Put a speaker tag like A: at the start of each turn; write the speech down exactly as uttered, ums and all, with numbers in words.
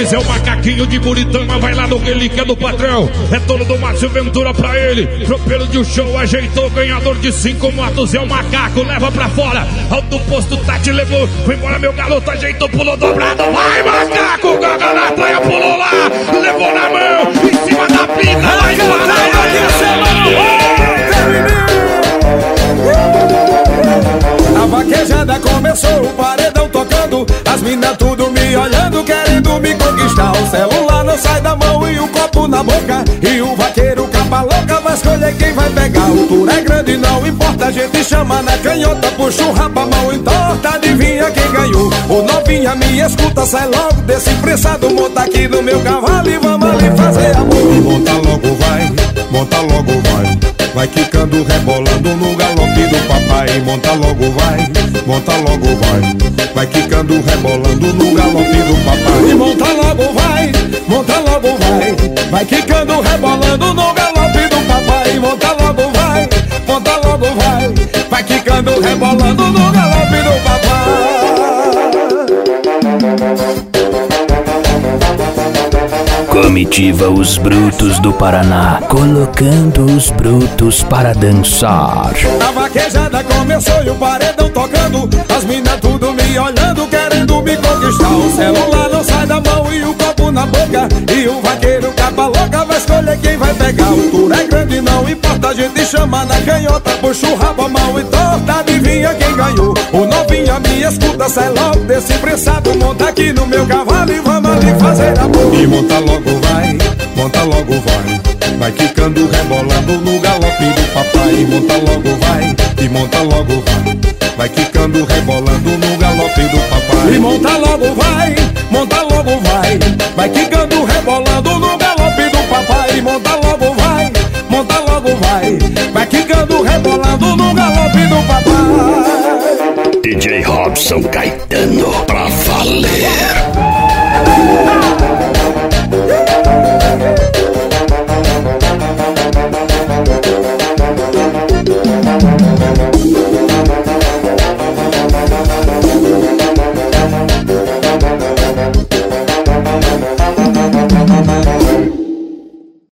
A: Zé o macaquinho de Buritama, vai lá no relíquia do patrão. É dono do Márcio Ventura pra ele. Tropeiro de um show, ajeitou, ganhador de cinco motos. É o macaco, leva pra fora. Alto posto, Tati levou. Foi embora meu garoto, ajeitou, pulou dobrado. Vai macaco, gaga na praia, pulou lá. Levou na mão, em cima da pinta, lá embaixo.
B: A vaquejada começou, o paredão tocando. As minas tudo me olhando, querendo me conquistar. O celular não sai da mão e o copo na boca. E o vaqueiro capa louca vai escolher quem vai pegar. O tour é grande, não importa, a gente chama na canhota. Puxa o rabo, a mão entorta, adivinha quem ganhou. O novinha me escuta, sai logo desse prensado. Monta aqui no meu cavalo e vamos ali fazer amor. E monta logo vai, monta logo vai. Vai quicando, rebolando no galope do papai. Monta logo vai, monta logo vai. Vai quicando, rebolando no galope do papai. E monta logo vai, monta logo vai. Vai quicando, rebolando no galope do papai. Monta logo vai, monta logo vai. Vai quicando, rebolando no galope do papai.
C: Comitiva Os Brutos do Paraná, colocando os brutos para dançar.
B: A vaquejada começou e o paredão tocando. As minas tudo me olhando, querendo me conquistar. O celular não sai da mão e o copo na boca. E o vaqueiro capa louca vai escolher quem vai pegar. O tour é grande, não importa, a gente chama na canhota. Puxa o rabo, a mão e torta, adivinha quem ganhou. O novinha me escuta, sai logo desse prensado. Monta aqui no meu cavalo e vamos ali fazer amor. E monta logo vai, monta logo vai. Vai quicando, rebolando no galope do papai. Monta logo vai, e monta logo vai. Vai quicando, rebolando no galope do papai. E monta logo vai, monta logo vai. Vai quicando, rebolando no galope do papai. E monta logo vai, monta logo vai. Vai quicando, rebolando no galope do papai.
C: D J Robson Caetano, pra valer.